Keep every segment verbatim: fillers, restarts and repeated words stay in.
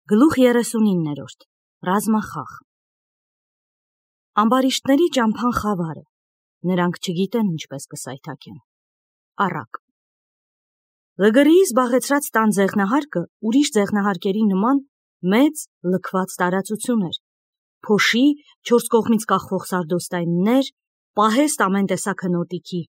Գլուխ երեսունիններորդ Ռազմախաղ Ամբարիշտների ճամփան խավար է, նրանք չգիտեն ինչպես կսայթաքեն։ Առակ Լգրիի զբաղեցրած տան ձեղնահարկը ուրիշ ձեղնահարկերի նման մեծ լքված տարածություն էր, փոշի, չորս կողմից կախվող սարդոստայններ, պահեստ ամեն տեսակ հնոտիքի։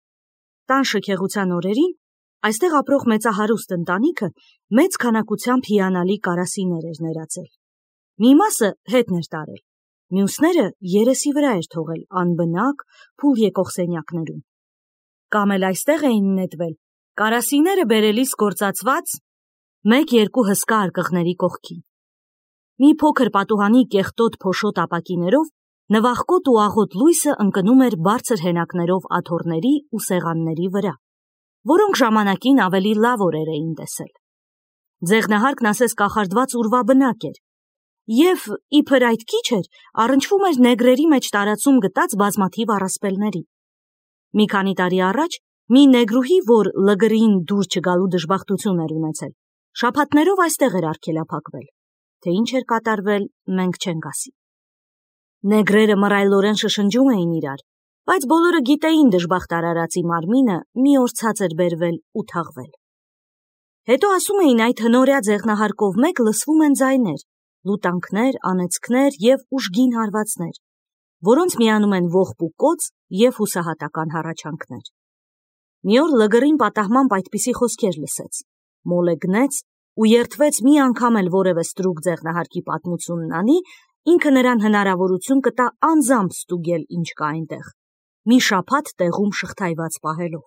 Տան շքեղության օրերին այստեղ ապրող մեծահարուստ ընտանիքը մեծ քանակությամբ հիանալի կարասիներ էր ներածել։ Մի մասը հետն էր տարել, մյուսները երեսի վրա էր թողել անբնակ, փուլ եկող սենյակներում։ Կամ էլ այստեղ էին նետվել կարասիները բերելիս գործածված մեկ-երկու հսկա արկղների կողքին։ Մի փոքր պատուհանի կեղտոտ փոշոտ ապակիներով նվախկոտ ու աղոտ լույսը ընկնում էր բարձր հենակներով աթոռների ու սեղանների վրա, որոնք ժամանակին ավելի լավ օրեր էին տեսել։ Ձեղնահարկն ասես կախարդված ուրվաբնակ էր, և իբր այդ քիչ էր, առնչվում էր նեգրերի մեջ տարածում գտած բազմաթիվ առասպելների։ Մի քանի տարի առաջ մի նեգրուհի, որ Լգրիին դուր չգալու դժբախտություն էր ունեցել, շաբաթներով այստեղ էր արգելափակվել, թե ինչ էր կատարվել, մենք չենք ասի։ Նեգրերը մռայլորեն շշնջում էին իրար, բայց բոլորը գիտեին դժբախտ արարածի մարմինը մի օր ցած էր բերվել ու թաղվել։ Հետո ասում էին այդ հնորյա ձեղնահարկով մեկ լսվում են ձայներ, լուտանքներ, անեծքներ և ուժգին հարվածներ, որոնց միանում են ողբ ու կոծ և հուսահատական հառաչանքներ։ Մի օր Լգրին պատահմամբ այդպիսի խոսքեր լսեց, մոլեգնեց ու երդվեց մի անգամ էլ որևէ ստրուկ ձեղնահարկի պատմությունն անի, ինքը նրան հնարավորություն կտա անձամբ ստուգել ինչ կա այնտեղ, մի շաբաթ տեղում շղթայված պահելով։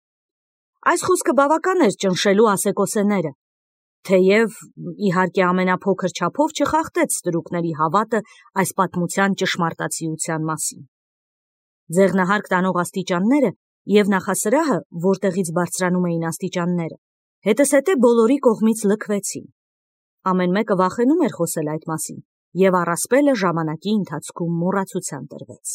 Այս խոսքը բավական էր ճնշելու ասեկոսեները, թեև իհարկե ամենափոքր չափով չխախտեց ստրուկների հավատը այս պատմության ճշմարտացիության մասին։ Ձեղնահարկ տանող աստիճանները և նախասրահը, որտեղից բարձրանում էին աստիճանները, հետզհետե բոլորի կողմից լքվեցին։ Ամեն մեկը վախենում էր խոսել այդ մասին, և առասպելը ժամանակի ընթացքում մոռացության տրվեց։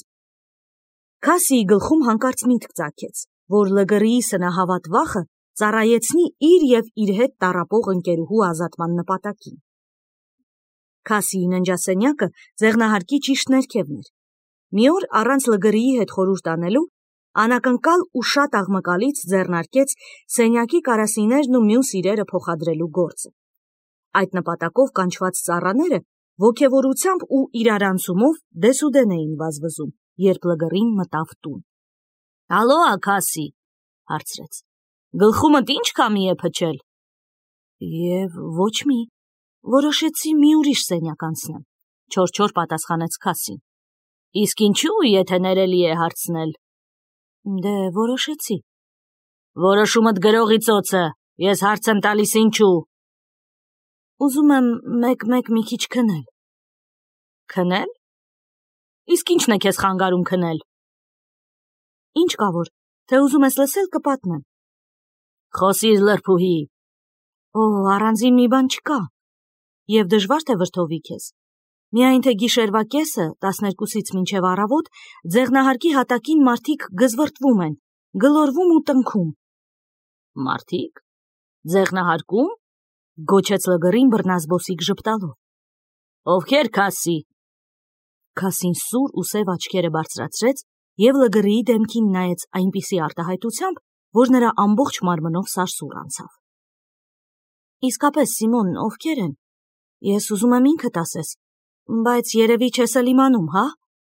Քասիի գլխում հանկարծ միտք ծագեց, որ Լգրիի սնահավատ վախը ծառայեցնի իր և իր հետ տառապող ընկերուհու ազատման նպատակին։ Քասիի ննջասենյակը ձեղնահարկի ճիշտ ներքևն էր։ Մի օր առանց Լգրիի հետ խորհուրդ անելու անակնկալ ու շատ աղմկալից ձեռնարկեց սենյակի կարասիներն ու մյուս իրերը փոխադրելու գործը։ Այդ նպատակով կանչված ծառաները ոգևորությամբ ու իրարանցումով դեսուդեն էին վազվզում, երբ Լգրին մտավ տուն։ «Ալո, Քասի», հարցրեց, «գլխումդ ինչ քամի է փչել»։ «Եվ ոչ մի, որոշեցի մի ուրիշ սենյակ անցնեմ», չոր-չոր պատասխանեց Քասին։ «Իսկ ինչու, եթե ներելի է հարցնել»։ «Դե որոշեցի»։ «Որոշումդ գրողի ծոցը, ես հարց եմ տալիս ինչու»։ «Ուզում եմ մեկ-մեկ մի քիչ քնել»։ «Քնել։ Իսկ ինչն է քեզ խանգարում քնել»։ «Ինչ կա որ, թե ուզում ես լսել կպատմեմ»։ «Խոսիր, լրփուհի»։ «Օ, առանձին մի բան չկա, և դժվար թե վրդովի քեզ, միայն թե գիշերվա կեսը, տասներկուսից մինչև առավոտ, ձեղնահարկի հատակին մարդիկ գզվռտվում են, գլորվում ու տնքում»։ «Մարդիկ… ձեղնահարկու՞մ»։ գոչեց Լգրին բռնազբոսիկ ժպտալով։ «Ովքեր, Քասի»։ Քասին սուր ու սև աչքերը բարձրացրեց և Լգրիի դեմքին նայեց այնպիսի արտահայտությամբ, որ նրա ամբողջ մարմնով սարսուռ անցավ։ «Իսկապես, Սիմոն, ովքեր են, ես ուզում եմ ինքդ ասես, բայց երևի չես էլ իմանում, հա»։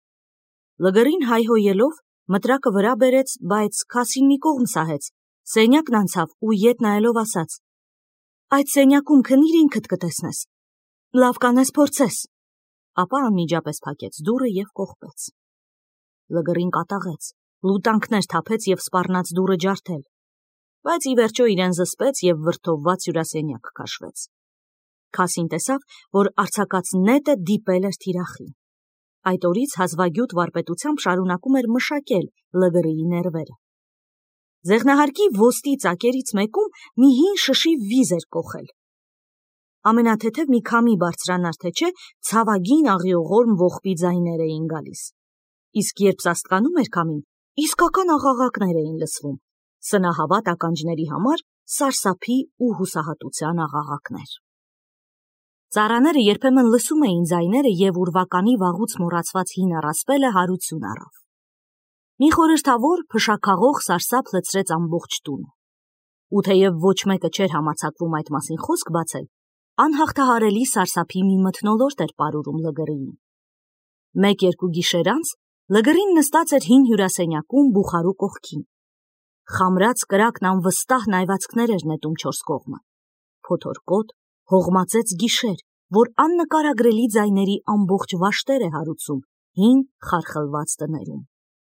Լգրին հայհոյելով մտրակը վրա բերեց, բայց Քասին մի կողմ սահեց, սենյակն անցավ ու ետ նայելով ասաց. «Այդ սենյակում քնիր ինքդ կտեսնես, լավ կանես փորձես»։ Ապա անմիջապես փակեց դուռը և կողպեց։ Լգրին կատաղեց, լուտանքներ թափեց և սպառնաց դուռը ջարդել, բայց ի վերջո իրեն զսպեց և վրդովված հյուրասենյակ քաշվեց։ Քասին տեսավ, որ արձակած նետը դիպել էր թիրախին։ Այդ օրից հազվագյուտ վարպետությամբ շարունակում էր մշակել Լգրիի ներվերը։ Ձեղնահարկի ոստի ծակերից մեկում մի հին շշի վիզ էր կոխել։ Ամենաթեթև մի քամի բարձրանար թե չէ, ցավագին աղիողորմ ողբի ձայներ էին գալիս, իսկ երբ սաստկանում էր քամին, իսկական աղաղակներ էին լսվում, սնահավատ ականջների համար սարսափի ու հուսահատության աղաղակներ։ Ծառաները երբեմն լսում էին ձայները և ուրվականի վաղուց մոռացված հին առասպելը հարություն առավ։ Մի խորհրդավոր փշաքաղող սարսափ լցրեց ամբողջ տունը։ Ու թեև ոչ մեկը չէր համարձակվում այդ մասին խոսք բացել, անհաղթահարելի սարսափի մի մթնոլորտ էր պարուրում Լգռիին։ Մեկ-երկու գիշեր անց Լգռին նստած էր հին հյուրասենյակում բուխարու կողքին։ Խամրած կրակն անվստահ նայվածքներ էր նետում չորս կողմը։ Փոթորկոտ, հողմածեց գիշեր, որ աննկարագրելի ձայների ամբողջ վաշտեր է հարուցում հին խարխլված տներում։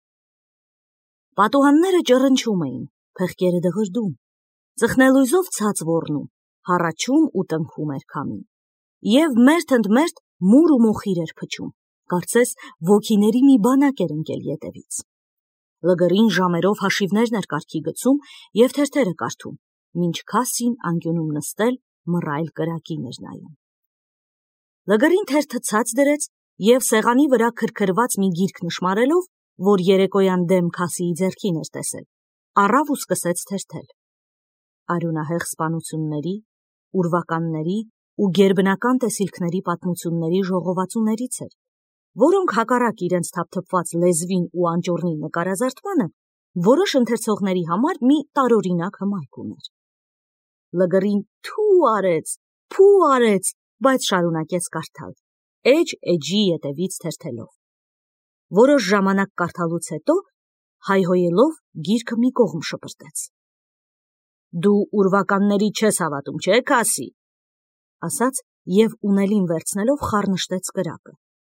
Պատուհանները ճռնչում էին, փեղկերը դղրդում, ծխնելույզով ցած ոռնում, հառաչում ու տնքում էր քամին։ Եվ մերթ ընդ մերթ մուր ու մոխիր էր փչում, կարծես ոգիների մի բանակ էր ընկել ետևից։ Լգռին ժամերով հաշիվներն էր կարգի գցում և թերթերը կարդում, մինչ Քասին անկյունում նստել մռայլ կրակին էր նայում։ Լգռին թերթը ցած դրեց և սեղանի վրա քրքրված մի գիրք նշմարելով, որ երեկոյան դեմ Քասիի ձեռքին էր տեսել, առավ ու սկսեց թերթել։ Արյունահեղ սպանությունների, ուրվականների ու գերբնական տեսիլքների պատմությունների ժողովածուներից էր, որոնք հակառակ իրենց թափթփված լեզվին ու անճոռնի նկարազարդմանը որոշ ընթերցողների համար մի տարօրինակ հմայք ուներ։ Լգռին թու արեց, փու արեց, բայց շարունակեց կարդալ, էջ էջի ետևից թերթելով։ Որոշ ժամանակ կարդալուց հետո, հայհոյելով, գիրքը մի կողմ շպրտեց։ Դու ուրվականների չես հավատում, չէ՞, Քասի, ասաց և ունելին վերցնելով խառնշտեց կրակը։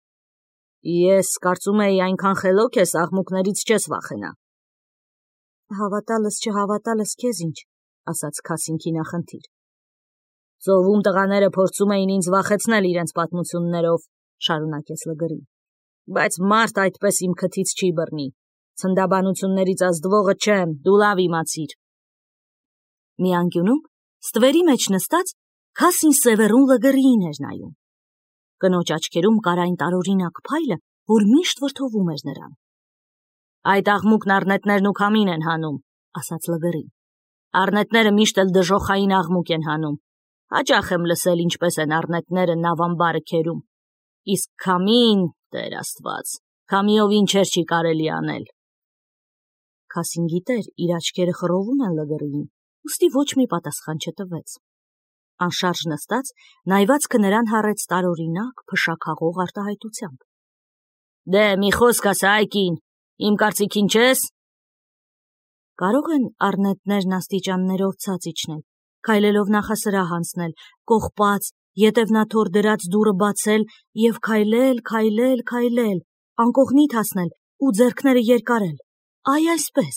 Ես կարծում էի այնքան խելոք ես, աղմուկներից չես վախենա։ Հավատալս չհավատալս քեզ ինչ, ասաց Քասին քինախնդիր։ Ծովում տղաները փորձում էին ինձ վախեցնել իրենց պատմություններով, շարունակեց Լգռին, բայց մարդ այդպես իմ քթից չի բռնի, ցնդաբանություններից ազդվողը չեմ, դու լավ իմացիր։ Մի անկյունում, ստվերի մեջ նստած, Քասին սևեռուն Լգռիին էր նայում։ Կնոջ աչքերում կար այն տարօրինակ փայլը, որ միշտ վրդովում էր նրան։ Այդ աղմուկն առնետներն ու քամին են հանում, ասաց Լգռին։ Առնետները միշտ էլ դժոխային աղմուկ են հանում։ Հաճախ եմ լսել, ինչպես են առնետները նավամբարը քերում։ Իսկ քամին, Տեր Աստված, քամիով ինչեր չի կարելի անել։ Քասին գիտեր, իր աչքերը խռովում են Լգռիին, ուստի ոչ մի պատասխան չտվեց։ Անշարժ նստած, նայվածքը նրան հառեց տարօրինակ, փշաքաղող արտահայտությամբ։ Դե, մի խոսք ասա, այ կին, իմ կարծիքին չես։ Կարող են առնետներն աստիճաններով ցած իջնել, քայլելով նախասրահ անցնել, կողպած, ետևնաթոռ դրած դուռը բացել և քայլել, քայլել, քայլել, անկողնիդ հասնել ու ձեռքները երկարել, այ այսպես։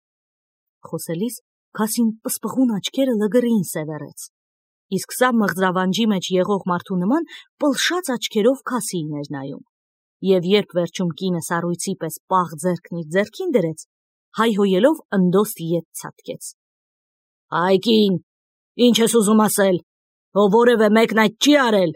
Խոսելիս Քասին պսպղուն աչքերը Լգռիին սևեռեց, իսկ սա մղձավանջի մեջ եղող մարդու նման պլշած աչքերով Քասիին էր նայում, և երբ վերջում կինը սառույցի պես պաղ ձեռքն իր ձեռքին դրեց, հայհոյելով ընդոստ ետ ցատկեց։ Այ կին, ինչ ես ուզում ասել, ով որևէ մեկն այդ չի արել։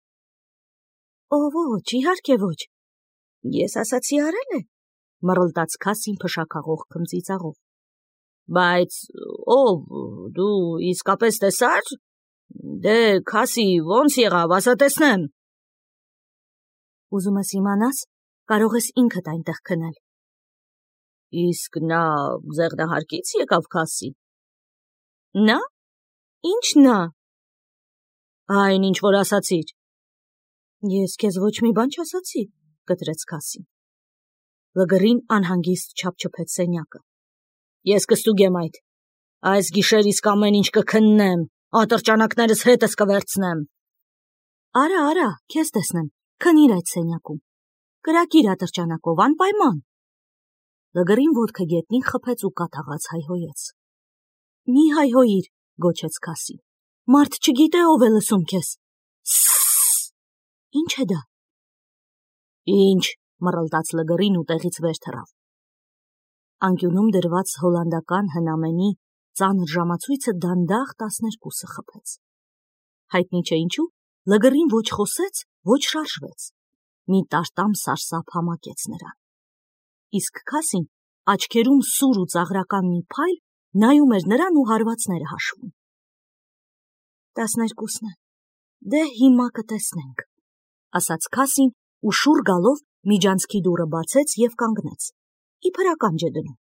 Ո ոչ, իհարկե ոչ։ Ես ասացի արել է, մռլտաց Քասին փշաքաղող քմծիծաղով։ Բայց ով, դու իսկապես տեսա՞ր։ Դե, Քասի, ոնց եղավ, ասա տեսնեմ։ Ուզում ես իմանաս, կարող ես ինքդ այնտեղ քնել։ Իսկ նա ձեղնահարկից եկավ, Քասի։ Նա։ Ինչ նա։ Այն, ինչ որ ասացիր։ Ես քեզ ոչ մի բան չասացի, կտրեց Քասին։ Լգռին անհանգիստ չափչփեց սենյակը։ Ես կստուգեմ այդ։ Այս գիշեր իսկ ամեն ինչ կքննեմ, ատրճանակներս հետս կվերցնեմ։ Արա, արա, քեզ տեսնեմ, քնիր այդ սենյակում։ Կրակիր ատրճանակով, անպայման։ Լգռին ոտքը գետնին խփեց ու կատաղած հայհոյեց։ Մի հայհոյիր, գոչեց Քասին։ Մարդ չգիտե ով է լսում քեզ։ Սսս։ Ինչ է դա։ Ինչ, մռլտաց Լգռին ու տեղից վեր թռավ։ Անկյունում դրված հոլանդական հնամենի ծանր ժամացույցը դանդաղ տասներկուսը խփեց։ Հայտնի չէ ինչու, Լգռին ոչ խոսեց, ոչ շարժվեց։ Մի տարտամ սարսափ համակեց նրան։ Իսկ Քասին աչքերում սուր ու ծաղրական մի փայլ նայում էր նրան ու հարվածները հաշվում։ Տասներկուսն է, Դե հիմա կտեսնենք, ասաց Քասին ու շուռ գալով միջանցքի դուռը բացեց և կանգնեց, իբր ականջ է դնում։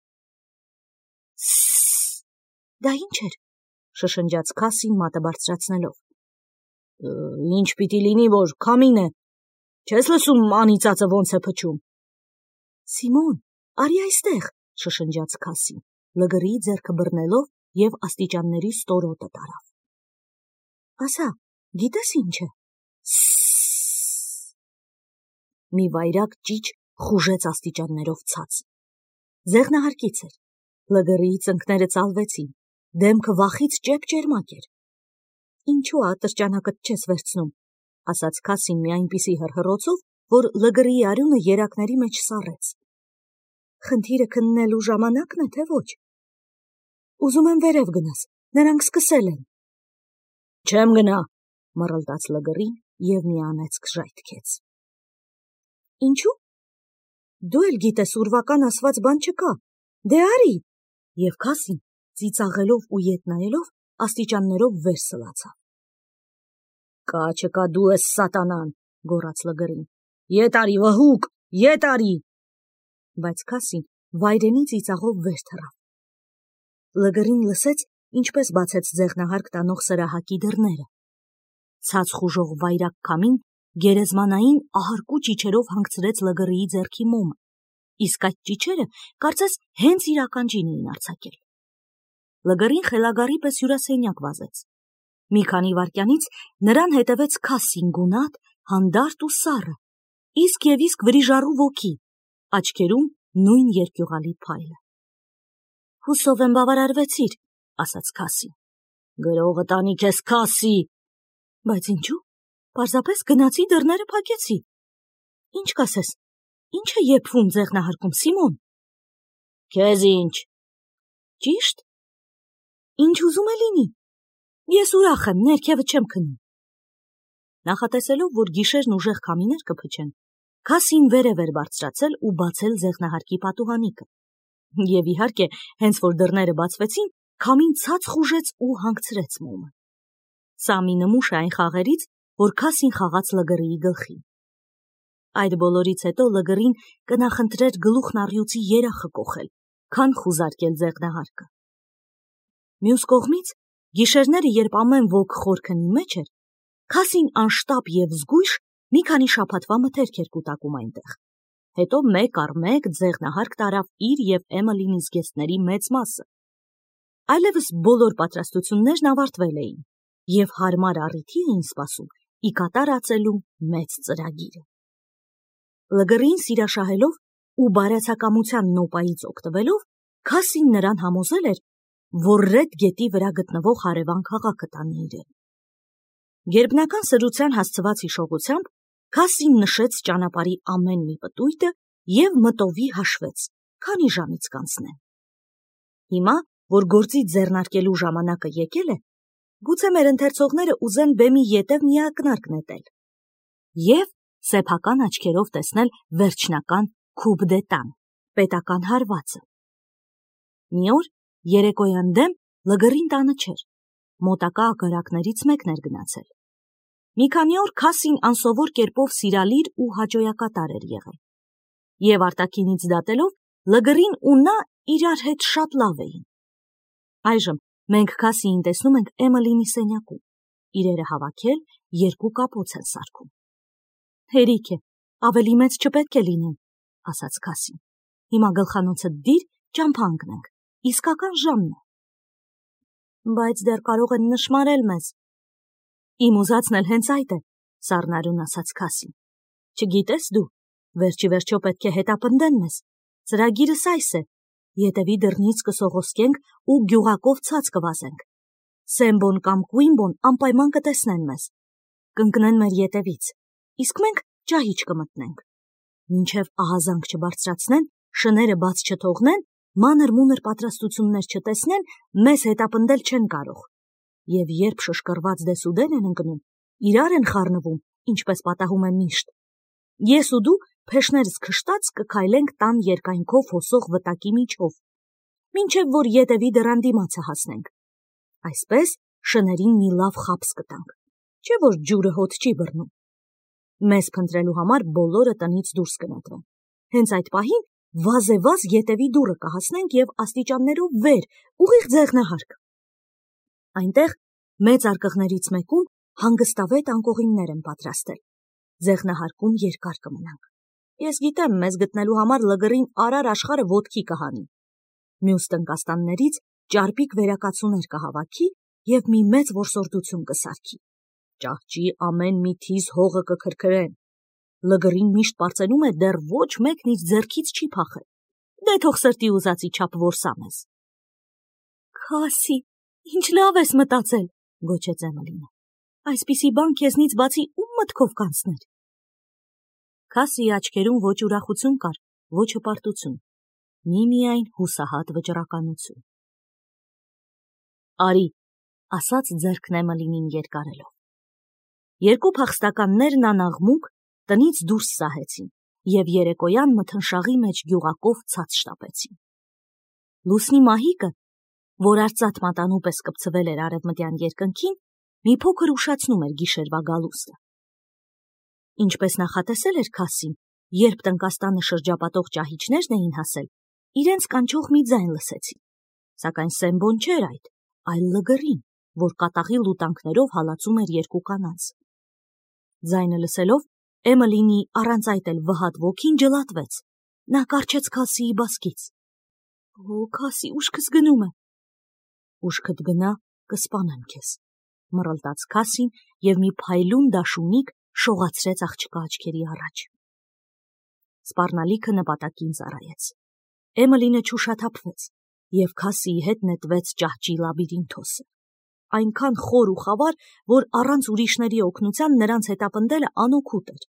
Սսս, դա ինչ էր, շշնջաց Քասին մատը բարձրացնելով։ Ինչ պիտի լինի, որ քամին է, չես լսում անիծածը ոնց է փչում։ Սիմոն, արի այստեղ, շշնջաց Քասին, լգրի ձեռքը բռնելով և աստիճանների ստորոտը տարավ։ Ասա, գիտես ինչ է։ Սսս։ Մի վայրակ ճիչ խուժեց աստիճաններով ցած։ Ձեղնահարկից էր, լգրի ծնկները ծալվեցին, դեմքը վախից ճեպ-ճերմակ էր։ Ինչու ատրճանակդ չես վերցնում, ասաց Քասին մի այնպիսի հռհռոցով, որ լգրի արյունը երակների մեջ սառեց։ Խնդիրը քննելու ժամանակն է, թե ոչ։ Ուզում եմ վերև գնաս, նրանք սկսել են։ Չեմ գնա, մռլտաց լգրին և մի անեծք ժայթքեց։ Ինչու՞։ Դու էլ գիտես, ուրվական ասված բան չկա, դե արի, և Քասին, ծիծաղելով ու ետ նայելով, աստիճաններով վեր սլացավ։ Կա չկա դու ես սատանան, գոռաց լգրին, ետ արի, վհուկ, ետ արի։ Բայց Քասին վայրենի ծիծաղով վեր թռավ։ Լգրին լսեց, ինչպես բացեց ձեղնահարկ տանող սրահակի դռները։ Ցած խուժող վայրակ քամին գերեզմանային ահարկու ճիչերով հանգցրեց լգրիի ձեռքի մոմը, իսկ այդ ճիչերը կարծես հենց իր ականջին էին արձակել։ Լգրին խելագարի պես հյուրասենյակ վազեց։ Մի քանի վայրկյանից նրան հետևեց Քասին գունատ, հանդարտ ու սառը, իսկ և իսկ վրիժառու ոգի, աչքերում նույն երկյուղալի փայլը։ Հուսով եմ բավարարվեցիր, ասաց Քասին։ Գրողը տանի քեզ Քասի։ Բայց ինչու՞։ Պարզապես գնացի դռները փակեցի։ Ինչ կասես, ինչ է եփվում ձեղնահարկում, Սիմոն։ Քեզ ինչ։ Ճիշտ։ Ինչ ուզում է լինի։ Ես ուրախ եմ, ներքևը չեմ քնում։ Նախատեսելով, որ գիշերն ուժեղ քամիներ կփչեն, Քասին վերև էր բարձրացել ու բացել ձեղնահարկի պատուհանիկը։ Եվ իհարկե, հենց որ դռները բացվեցին, քամին ցած խուժեց ու հանգցրեց մոմը։ Սա մի նմուշ է այն խաղերից, որ Քասին խաղաց լգրիի գլխին։ Այդ բոլորից հետո լգրին կնախընտրեր գլուխն առյուծի երախը կոխել, քան խուզարկել ձեղնահարկը։ Մյուս կողմից, գիշերները, երբ ամեն ոք խորքնի մեջ էր, Քասին անշտապ և զգույշ մի քանի շաբաթվա մթերք էր կուտակում այնտեղ։ Հետո մեկ առ մեկ ձեղնահարկ տարավ իր և Էմելինի զգեստների մեծ մասը։ Այլևս բոլոր պատրաստություններն ավարտվել էին, և հարմար առիթի էին սպասում ի կատար ածելու մեծ ծրագիրը։ Լգրին սիրաշահելով ու բարյացակամության նոպայից օգտվելով, Քասին նրան համոզել էր, որ Ռեդ գետի վրա գտնվող հարևան քաղաքը տանի իրեն։ Գերբնական սրության հասցված հիշողությամբ Քասին նշեց ճանապարհի ամեն մի պտույտը և մտովի հաշվեց, քանի ժամից կանցնեն։ Հիմա, որ գործից ձեռնարկելու ժամանակը եկել է, գուցե մեր ընթերցողները ուզեն բեմի ետև մի ակնարկ նետել և սեփական աչքերով տեսնել վերջնական Coup d'État-ն, պետական հարվածը։ Մի օր երեկոյան դեմ լգրին տանը չէր, մոտակա ագարակներից մեկն էր գնացել։ Մի քանի օր Քասին անսովոր կերպով սիրալիր ու հաճոյակատար էր եղել, և արտաքինից դատելով լգրին ու նա իրար հետ շատ լավ էին։ Այժմ մենք Քասիին տեսնում ենք Էմելինի սենյակում, իրերը հավաքել, երկու կապոց են սարքում։ Հերիք է, ավելի մեծ չպետք է լինեն, ասաց Քասին։ Հիմա գլխանոցդ դիր, ճամփա ընկնենք, իսկական ժամն է։ Բայց դեռ կարող են նշմարել մեզ։ Իմ ուզածն էլ հենց այդ է, սառնարյուն ասաց Քասին։ Չգիտես դու, վերջի վերջո պետք է հետապնդեն մեզ։ Ծրագիրս այս է, ետևի դռնից կսողոսկենք ու գյուղակով ցած կվազենք։ Սեմբոն կամ Կուիմբոն անպայման կտեսնեն մեզ, կընկնեն մեր ետևից, իսկ մենք ճահիճ կմտնենք։ Մինչև ահազանգ չբարձրացնեն, շները բաց չթողնեն, մանր-մունր պատրաստություններ չտեսնեն, մեզ հետապնդել չեն կարող։ Եվ երբ շշկռված դեսուդեն են ընկնում, իրար են խառնվում, ինչպես պատահում է միշտ։ Ես ու դու փեշներս քշտած կքայլենք տան երկայնքով հոսող վտակի միջով, մինչև որ ետևի դռան դիմացը հասնենք։ Այսպես շներին մի լավ խաբս կտանք։ չէ որ ջուրը հոտ չի բռնում։ Մեզ փնտրելու համար բոլորը տնից դուրս կնետվեն։ Հենց այդ պահին վազեվազ ետևի դուռը կհասնենք և աստիճաններով վեր, ուղիղ ձեղնահարկ։ Այնտեղ մեծ արկղներից մեկում հանգստավետ անկողիններ են պատրաստել։ Ձեղնահարկում երկար կմնանք։ Ես գիտեմ, մեզ գտնելու համար լգռին արար աշխարհը ոտքի կհանի։ Մյուս տնկաստաններից ճարպիկ վերակացուներ կհավաքի և մի մեծ որսորդություն կսարքի։ Ճահճի ամեն մի թիզ հողը կքրքրեն։ Լգռին միշտ պարծենում է, դեռ ոչ մեկն իր ձեռքից չի փախել։ Դե թող սրտի ուզածի չափ որսա մեզ։ Քասի, ինչ լավ ես մտածել, գոչեց Էմելինը։ Այսպիսի բան քեզնից բացի ում մտքով կանցներ։ Քասիի աչքերում ոչ ուրախություն կար, ոչ հպարտություն, միմիայն հուսահատ վճռականություն։ Արի, ասաց ձեռքն Էմելինին երկարելով։ Երկու փախստականներն անաղմուկ տնից դուրս սահեցին և երեկոյան մթնշաղի մեջ գյուղակով ցած շտապեցին։ Լուսնի մահիկը, որ արծաթ մատանու պես կպցվել էր արևմտյան երկնքին, մի փոքր ուշացնում էր գիշերվա գալուստը։ Ինչպես նախատեսել էր Քասին, երբ տնկաստանը շրջապատող ճահիճներն էին հասել, իրենց կանչող մի ձայն լսեցին, սակայն Սեմբոն չէր այդ, այլ լգռին, որ կատաղի լուտանքներով հալածում էր երկու կանանց։ Ձայնը լսելով, Էմելինի առանց այդ էլ վհատ ոգին ջլատվեց, նա կառչեց Քասիի բասկից։ Օ, Քասի, ուշքս գնում է։ Ուշքդ գնա, կսպանեմ քեզ, մռլտաց Քասին և մի փայլուն դաշունիկ շողացրեց աղջկա աչքերի առաջ։ Սպառնալիքը նպատակին ծառայեց։ Էմելինը չուշաթափվեց և Քասիի հետ նետվեց ճահճի լաբիրինթոսը, այնքան խոր ու խավար, որ առանց ուրիշների օգնության նրանց հետապնդելը անօգուտ էր։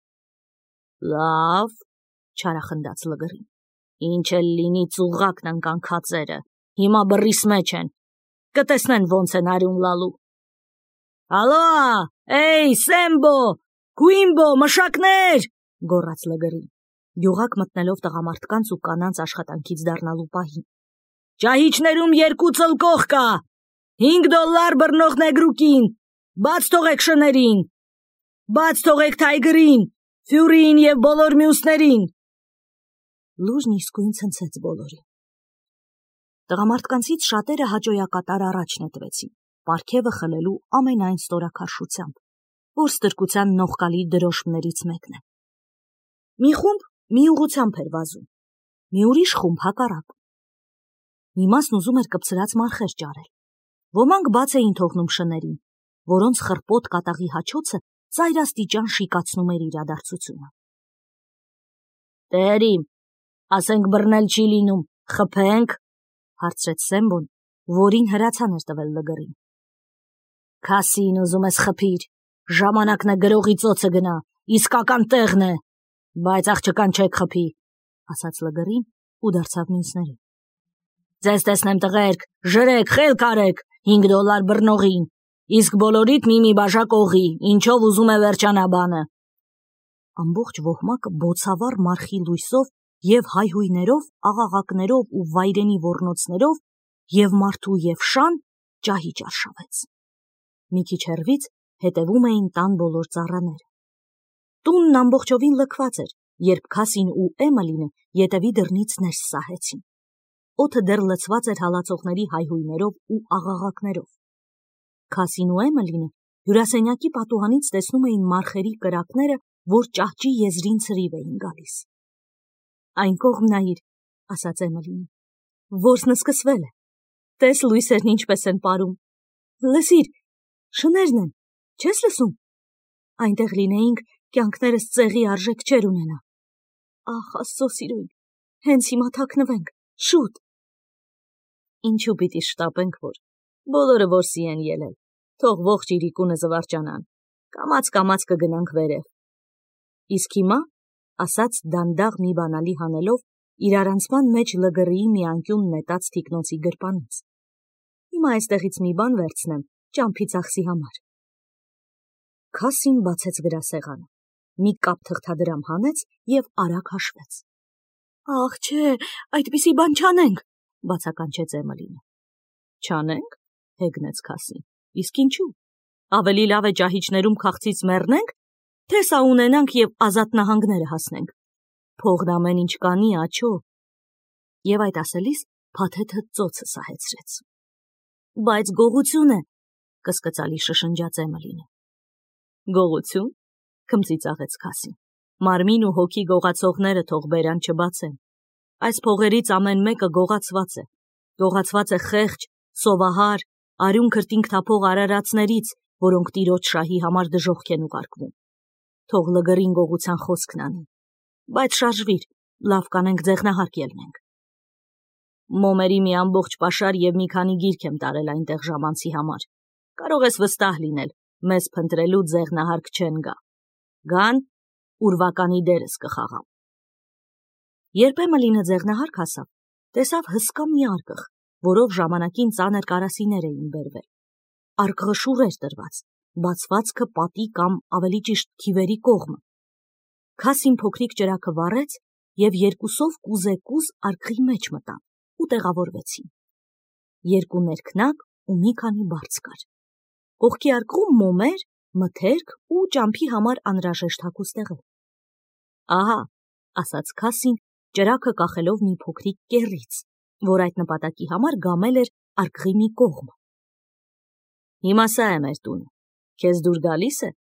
Լավ, չարախնդաց լգռին, ինչ էլ լինի ծուղակն ընկան քածերը, հիմա բռիս մեջ են, կտեսնեն ոնց են արյուն լալու։ Ալո, էյ, Սեմբո, Գուիմբո, մշակներ, գոռաց լգռին, գյուղակ մտնելով տղամարդկանց ու կանանց աշխատանքից դառնալու պահին։ Ճահիճներում երկու ծլկող կա, հինգ դոլար բռնող նեգրուկին, բաց թողեք շներին, բաց թողեք Թայգրին, Ֆյուրիին և բոլոր մյուսներին։ Լուժն իսկույն ցնցեց բոլորին։ Տղամարդկանցից շատերը հաճոյակատար առաջ նետվեցին, պարգևը խլելու ամենայն ստորաքարշությամբ, որ ստրկության նողկալի դրոշմներից մեկն է։ Մի խումբ մի ուղղությամբ էր վազում, մի ուրիշ խումբ հակառակ։ Մի մասն ուզում էր կպցրած մարխեր ճարել։ Ոմանք բաց էին թողնում շներին, որոնց խռպոտ կատաղի հաչոցը ծայրաստիճան շիկացնում էր իրադարձությունը։ Տերիմ, ասենք բռնել չի լինում, խփենք, հարցրեց Սեմբոն, որին հրացան էր տվել լգռին։ Քասին ուզում ես խփիր, ժամանակն է գրողի ծոցը գնա, իսկական տեղն է, բայց աղջկան չեք խփի, ասաց լգռին ու դարձավ մյուսներին։ Ձեզ տեսնեմ տղերք, ժրեք, խելք արեք, հինգ դոլար բռնողին, իսկ բոլորիդ մի-մի բաժակ օղի, ինչով ուզում է վերջանա բանը։ Ամբողջ ոհմակը բոցավառ մարխի լույսով և հայհույներով, աղաղակներով ու վայրենի ոռնոցներով և մարդու և շան ճահիճ արշավեց։ Մի քիչ հեռվից հետևում էին տան բոլոր ծառաները։ Տունն ամբողջովին լքված էր, երբ Քասին ու Էմելինը ետևի դռնից ներս սահեցին։ Օդը դեռ լցված էր հալածողների հայհույներով ու աղաղակներով։ Քասին ու Էմելինը հյուրասենյակի պատուհանից տեսնում էին մարխերի կրակները, որ ճահճի եզրին ցրիվ էին գալիս։ Այն կողմ նայիր, ասաց Էմելինը, որսն սկսվել է, տես լույսերն ինչպես են պարում, լսիր, շներն են, չես լսում, այնտեղ լինեինք, կյանքներս ծեղի արժեք չեր ունենա։ Ախ, Աստծո սիրուն, հենց հիմա թաքնվենք, շուտ։ Ինչու պիտի շտապենք, որ բոլորը որսի են ելել, թող ողջ իրիկունը զվարճանան, կամաց-կամաց կգնանք վերև։ Իսկ հիմա, ասաց դանդաղ մի բանալի հանելով իրարանցման մեջ լգռիի մի անկյուն նետած թիկնոցի գրպանից։ Հիմա այստեղից մի բան վերցնեմ, ճամփի ծախսի համար։ Քասին բացեց գրասեղանը, մի կապ թղթադրամ հանեց և արագ հաշվեց։ Ախ, չէ, այդպիսի բան չանենք, բացականչեց Էմելինը։ Չանենք, հեգնեց Քասին, իսկ ինչու։ Ավելի լավ է ճահիճներում քաղցից մեռնենք, թե սա ունենանք և ազատ նահանգները հասնենք։ Փողն ամեն ինչ կանի, աչո։ Եվ այդ ասելիս Փաթեթը ծոցը սահեցրեց։ Բայց գողություն է, կսկծալի շշնջաց Էմելինը։ Գողություն, քմծիծաղեց Քասին։ Մարմին ու հոգի գողացողները թող բերան չբացեն։ Այս փողերից ամեն մեկը գողացված է։ Գողացված է խեղճ, սովահար, արյուն քրտինք թափող արարածներից, որոնք տիրոջ շահի համար դժոխք են ուղարկվում։ Թող լգրին գողության խոսքն անի։ Բայց շարժվիր, լավ կանենք ձեղնահարկ ելնենք։ Մոմերի մի ամբողջ պաշար և մի քանի գիրք եմ տարել այնտեղ ժամանցի համար։ Կարող ես վստահ լինել, մեզ փնտրելու ձեղնահարկ չեն գա։ Գան, ուրվականի դերս կխաղամ։ Երբ Էմելինը ձեղնահարկ հասավ, տեսավ հսկա մի արկղ, որով ժամանակին ծանր կարասիներ էին բերվել։ Արկղը շուռ էր տրված, բացվածքը պատի կամ ավելի ճիշտ քիվերի կողմը։ Քասին փոքրիկ ճրագը վառեց և երկուսով կուզեկուզ արկղի մեջ մտան ու տեղավորվեցին։ Երկու ներքնակ ու մի քանի բարձ կար։ Կողքի արկղում մոմեր, մթերք ու ճամփի համար անհրաժեշտ հագուստեղներ։ Ահա, ասաց Քասին, ճրագը կախելով մի փոքրիկ կեռից, որ այդ նպատակի համար գամել էր արկղի մի կողմը։ Հիմա սա է մեր տունը, քեզ դուր գալիս է։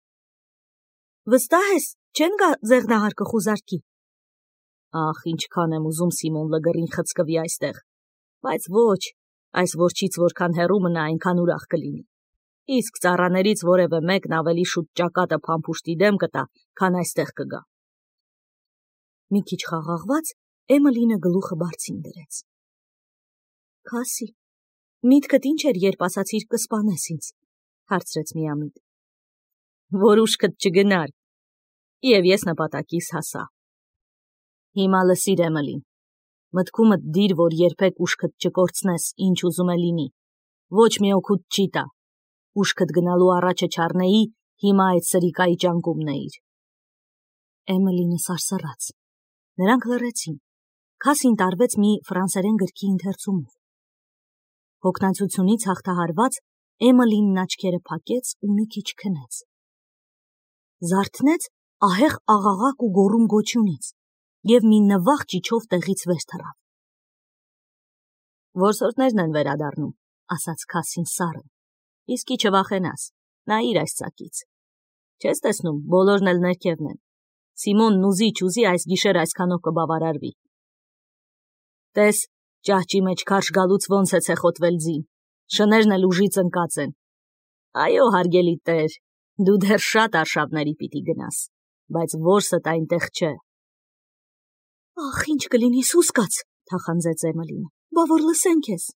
Վստահ ես, չեն գա ձեղնահարկը խուզարկի։ Ախ, ինչքան եմ ուզում Սիմոն լգրին խցկվի այստեղ, բայց ոչ, այս որջից որքան հեռու մնա, այնքան ուրախ կլինի։ Իսկ ծառաներից որևէ մեկն ավելի շուտ ճակատը փամփուշտի դեմ կտա, քան այստեղ կգա։ Մի քիչ խաղաղված, Էմելինը գլուխը բարձին դրեց։ Քասի, միտքդ ինչ էր, երբ ասացիր կսպանես ինձ, հարցրեց միամիտ։ Որ ուշքդ չգնար, և ես նպատակիս հասա։ Հիմա լսիր, Էմելին, մտքումդ դիր, որ երբեք ուշքդ չկորցնես, ինչ ուզում է լինի, ոչ մի օգուտ չի տա, ուշքդ գնալու առաջը չառնեի, հիմա այդ սրիկայի ճանկումն էիր։ Էմելինը սարսռաց։ Նրանք լռեցին։ Քասին տարվեց մի ֆրանսերեն գրքի ընթերցումով։ Հոգնածությունից հաղթահարված Էմելինն աչքերը փակեց ու մի քիչ քնեց։ Զարթնեց ահեղ աղաղակ ու գոռում գոչյունից և մի նվախ ճիչով տեղից վեր թռավ։ Որսորդներն են վերադառնում, ասաց Քասին սառն, իսկի չվախենաս, նայիր այս ծակից։ Չես տեսնում, բոլորն էլ ներքևն են։ Սիմոնն ուզի չուզի այս գիշեր այսքանով կբավարարվի։ Տես, ճահճի մեջ քարշ գալուց ոնց է ցեխոտվել ձին, շներն էլ ուժից ընկած են։ Այո, հարգելի տեր, դու դեռ շատ արշավների պիտի գնաս, բայց որսդ այնտեղ չէ։ Ախ, ինչ կլինի, սուսկաց, թախանձեց Էմելինը, բա որ լսեն քեզ։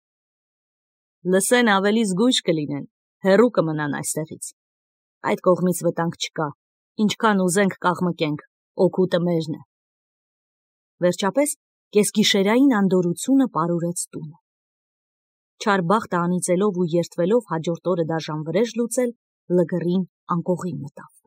Լսեն ավելի զգույշ կլինեն, հեռու կմնան այստեղից։ Այդ կողմից վտանգ չկա, ինչքան ուզենք կաղմկենք, օգուտը մերն է։ Վերջապես կեսգիշերային անդորրությունը պարուրեց տունը։ Չար բախտը անիծելով ու երդվելով հաջորդ օրը դաժան վրեժ լուծել, լգրին անկողին մտավ։